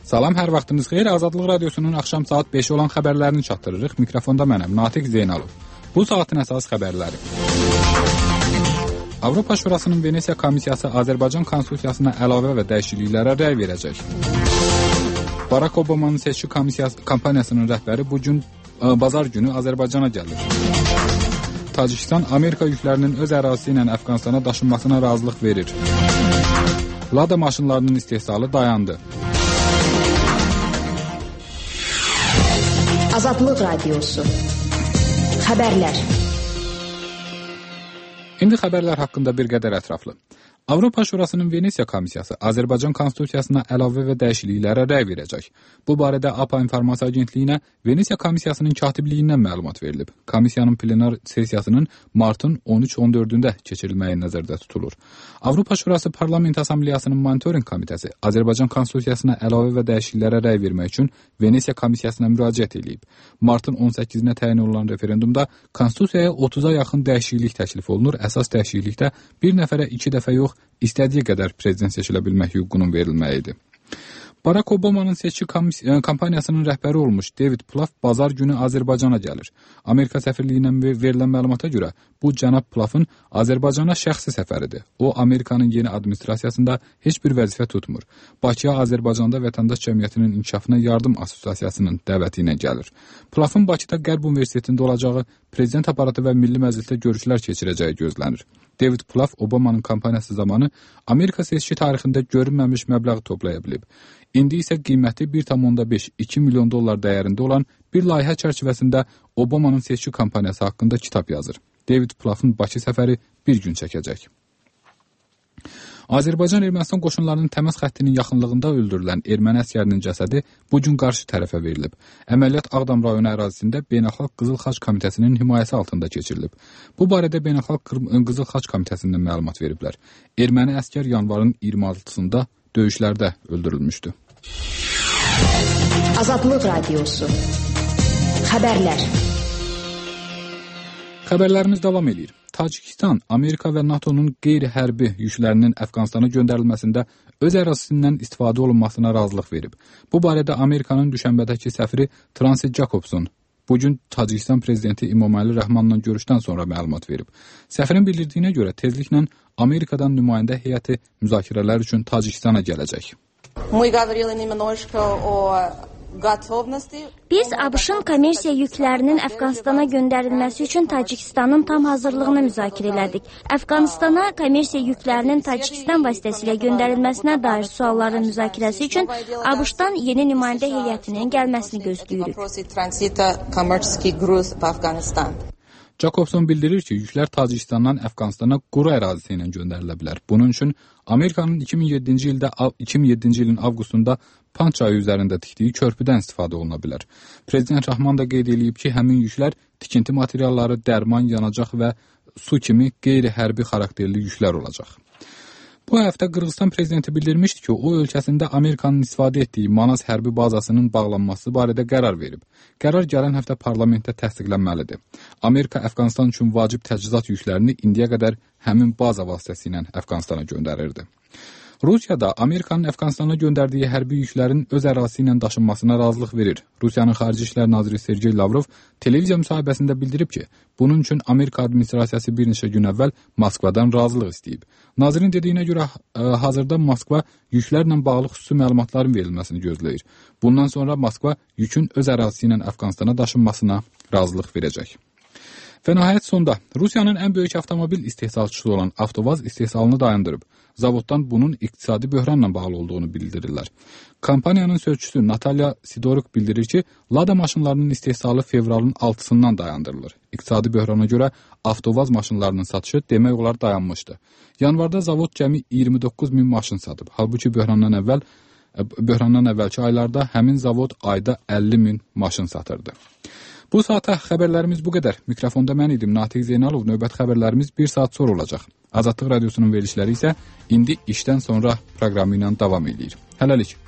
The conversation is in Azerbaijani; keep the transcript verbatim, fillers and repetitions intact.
Salam, hər vaxtınız xeyir. Azadlıq Radiosunun axşam saat beş olan xəbərlərini çatdırırıq. Mikrofonda mənəm, Natiq Zeynalov. Bu saatin əsas xəbərləri. Avropa Şurasının Venesiya Komissiyası Azərbaycan Konstitusiyasına əlavə və dəyişikliklərə rəy verəcək. Barack Obamanın seçki kampaniyasının rəhbəri bu gün bazar günü Azərbaycana gəlir. Tacikistan Amerika yüklərinin öz ərazisi ilə Əfqanistana daşınmasına razılıq verir. Lada maşınlarının istehsalı dayandı. Azadlıq Radiosu. Xəbərlər. İndi xəbərlər haqqında bir qədər ətraflı. Avropa Şurasının Venesiya Komissiyası Azərbaycan Konstitusiyasına əlavə və dəyişikliklərə rəy verəcək. Bu barədə A P A İnformasiya Agentliyinə Venesiya Komissiyasının katibliyindən məlumat verilib. Komissiyanın plenar sessiyasının martın on üç on dördündə keçirilməyi nəzərdə tutulur. Avropa Şurası Parlament Assambleyasının Monitoring Komitəsi Azərbaycan Konstitusiyasına əlavə və dəyişikliklərə rəy vermək üçün Venesiya Komissiyasına müraciət edib. Martın on səkkizinə təyin olunan referendumda Konstitusiyaya otuza yaxın dəyişiklik təklif olunur. Əsas dəyişiklikdə bir nəfərə iki dəfə yox, istədiyi qədər prezident seçilə bilmək hüququnun verilməyidir. Barack Obamanın seçki kampaniyasının rəhbəri olmuş David Plouffe bazar günü Azərbaycana gəlir. Amerika səfirliyindən verilən məlumata görə bu cənab Plouffe'ın Azərbaycana şəxsi səfəridir. O, Amerikanın yeni administrasiyasında heç bir vəzifə tutmur. Bakıya Azərbaycanda Vətəndaş Cəmiyyətinin İnkişafına Yardım Assosiasiyasının dəvəti ilə gəlir. Plouffe'ın Bakıda Qərb Universitetində olacağı, prezident aparatı və Milli Məclisdə görüşlər keçirəcəyi gözlənir. David Plouffe Obamanın kampaniyası zamanı Amerika seçki tarixində görünməmiş məbləği toplaya bilib. İndi isə qiyməti bir tam beş iki milyon dollar dəyərində olan bir layihə çərçivəsində Obamanın seçki kampaniyası haqqında kitab yazır. David Plouffe'ın Bakı səfəri bir gün çəkəcək. Azərbaycan-Ermənistan qoşunlarının təməz xəttinin yaxınlığında öldürülən erməni əsgərinin cəsədi bu gün qarşı tərəfə verilib. Əməliyyat Ağdam rayonu ərazisində Beynəlxalq Qızıl Xaç Komitəsinin himayəsi altında keçirilib. Bu barədə Beynəlxalq Qızıl Xaç Komitəsindən məlumat veriblər. Erməni əsgər yanvarın iyirmi altısında döyüşlərdə öldürülmüşdü. Azadlıq Radiosu. Xəbərlər. Xəbərlərimiz davam edir. Tacikistan, Amerika və NATO'nun qeyri-hərbi yüklərinin Əfqanistana göndərilməsində öz ərazisindən istifadə olunmasına razılıq verib. Bu barədə Amerikanın Düşənbədəki səfiri Transit Jacobson bugün Tacikistan prezidenti İmomali Rəhmanla görüşdən sonra məlumat verib. Səfirin bildirdiyinə görə tezliklə Amerikadan nümayəndə heyəti müzakirələr üçün Tacikistana gələcək. Biz ABŞ-ın kommersiya yüklərinin Əfqanistana göndərilməsi üçün Tacikistanın tam hazırlığını müzakirə elədik. Əfqanistana kommersiya yüklərinin Tacikistan vasitəsilə göndərilməsinə dair sualların müzakirəsi üçün ABŞ-dan yeni nümayəndə heyətinin gəlməsini gözləyirik. Jacobson bildirir ki, yüklər Tacikistandan Əfqanistana quru ərazisi ilə göndərilə bilər. Bunun üçün Amerikanın iki min yeddinci ildə iki min yeddinci ilin avqustunda Pan çayı üzərində tikdiyi körpüdən istifadə oluna bilər. Prezident Rəhman da qeyd edib ki, həmin yüklər tikinti materialları, dərman, yanacaq və su kimi qeyri-hərbi xarakterli yüklər olacaq. Bu həftə Qırğızstan prezidenti bildirmişdi ki, o ölkəsində Amerikanın istifadə etdiyi Manas hərbi bazasının bağlanması barədə qərar verib. Qərar gələn həftə parlamentdə təsdiqlənməlidir. Amerika Əfqanistan üçün vacib təchizat yüklərini indiyə qədər həmin baza vasitəsilə Əfqanistana göndərirdi. Rusiya da Amerikanın Əfqanistana göndərdiyi hərbi yüklərin öz ərazisi ilə daşınmasına razılıq verir. Rusiyanın Xarici İşlər Naziri Sergey Lavrov televiziya müsahibəsində bildirib ki, bunun üçün Amerika administrasiyası bir neçə gün əvvəl Moskvadan razılıq istəyib. Nazirin dediyinə görə hazırda Moskva yüklərlə bağlı xüsusi məlumatların verilməsini gözləyir. Bundan sonra Moskva yükün öz ərazisi ilə Əfqanistana daşınmasına razılıq verəcək. Və nəhayət sonda Rusiyanın ən böyük avtomobil istehsalçısı olan Avtovaz istehsalını dayandırıb. Zavoddan bunun iqtisadi böhranla bağlı olduğunu bildirirlər. Kompaniyanın sözçüsü Natalya Sidoruk bildirir ki, Lada maşınlarının istehsalı fevralın altısından dayandırılır. İqtisadi böhrana görə Avtovaz maşınlarının satışı demək olar dayanmışdı. Yanvarda zavod cəmi iyirmi doqquz min maşın satıb. Halbuki böhrandan əvvəl böhrandan əvvəlki aylarda həmin zavod ayda əlli min maşın satırdı. Bu saata xəbərlərimiz bu qədər. Mikrofonda mən idim, Natiq Zeynalov. Növbət xəbərlərimiz bir saat sonra olacaq. Azadlıq Radiosunun verilişləri isə indi işdən sonra proqramı ilə davam edir. Hələlik.